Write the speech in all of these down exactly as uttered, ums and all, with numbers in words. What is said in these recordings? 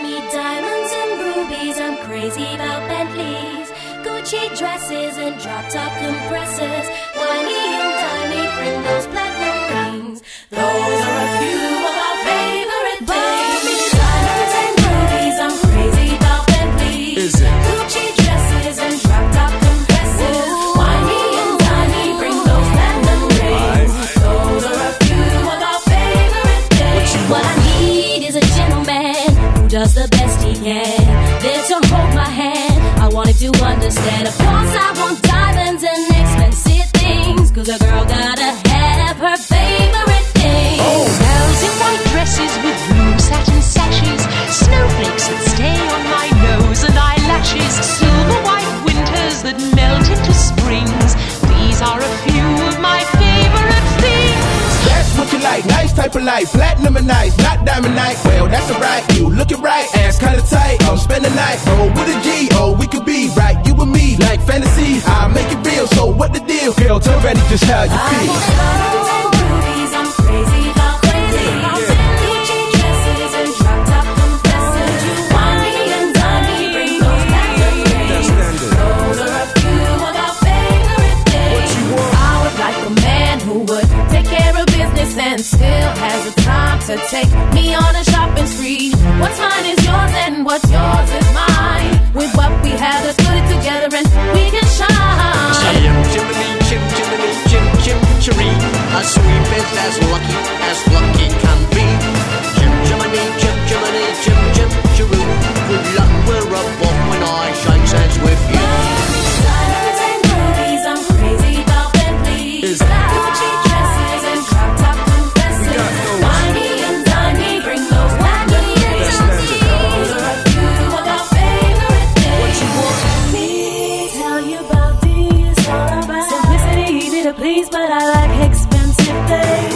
me diamonds and rubies. I'm crazy about Bentleys, Gucci dresses and drop-top compressors. Winey and dimey, bring those platinum rings. Those are a few of our favorite things. Diamonds and rubies, I'm crazy about Bentleys. Is it? Gucci dresses and drop-top compressors. Winey and dimey, bring those platinum rings. Those are a few of our favorite things. What I need is a gentleman who does the best he can. There to hold my hand, I wanted to understand. Of course I want diamonds and expensive things, cause a girl gotta have her favorite things. Oh. Girls in white dresses with blue satin sashes, snowflakes that stay on my nose and eyelashes, silver white winters that melt into springs. These are a few of my favorite things. That's what you like, nice type of life, platinum and nice, not diamond night. Well, that's alright, you looking right, ass kinda tight. I'll spend the night, roll with a G, oh, we could be right, you and me, like fantasy. I'll make it real, so what the deal? Girl, tell Reddy just how you feel. I want diamonds and rubies, I'm crazy about crazy. Gucci dresses and drop-top compressors. Winey and dimey, bring those platinum rings. Those are a few of our favorite things. I would like a man who would take care of business and still has the time to take me on a shopping spree. What's mine is yours and what's yours is mine. With what we have, let's put it together and we can shine. Chim, chimney, chim, chimney, chim, chim, chiree. A sweet bit as lucky as lucky can be. Chim, chimney, chim, chimney, chim, chim, chiroo. Good luck, we're above when I shake hands with you. Diamonds and rubies, I'm crazy about Bentleys. Gucci dresses and drop-top compressors. Winey and dimey, bring those platinum rings. Those are a few of our favorite things. Let me tell you about these. Simplicity, easy to please, but I like expensive things.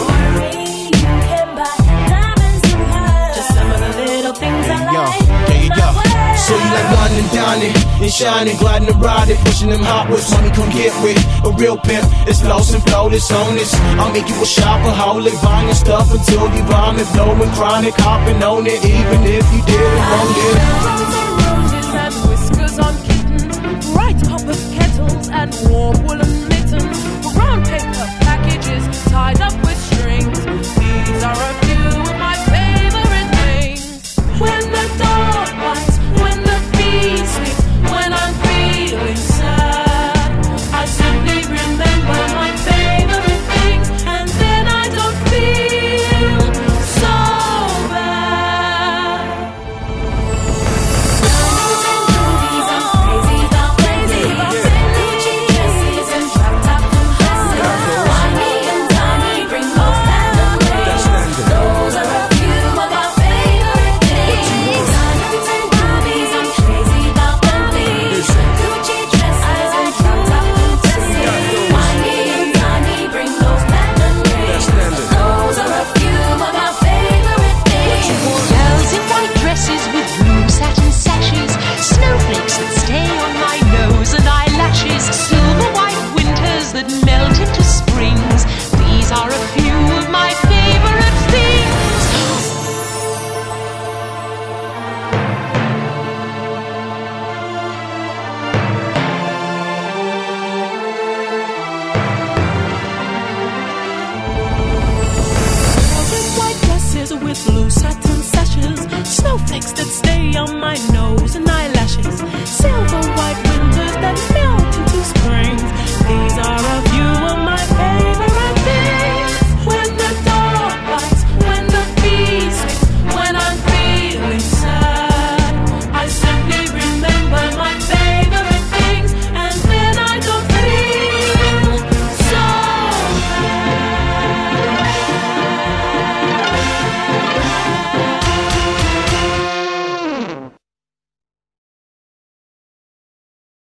You can buy diamonds you have. Just some of the little things I Yo, like. there you go. So you like wine and dining, and shining, gliding and riding, pushing them hot whips. Money come get with a real pimp. It's lost and flow, it's on this. I'll make you a shopaholic, buying stuff until you vomit. Blowing chronic, hopping on it, even if you didn't want it. Roses and roses and whiskers on kittens, bright copper kettles and warm woolen mittens.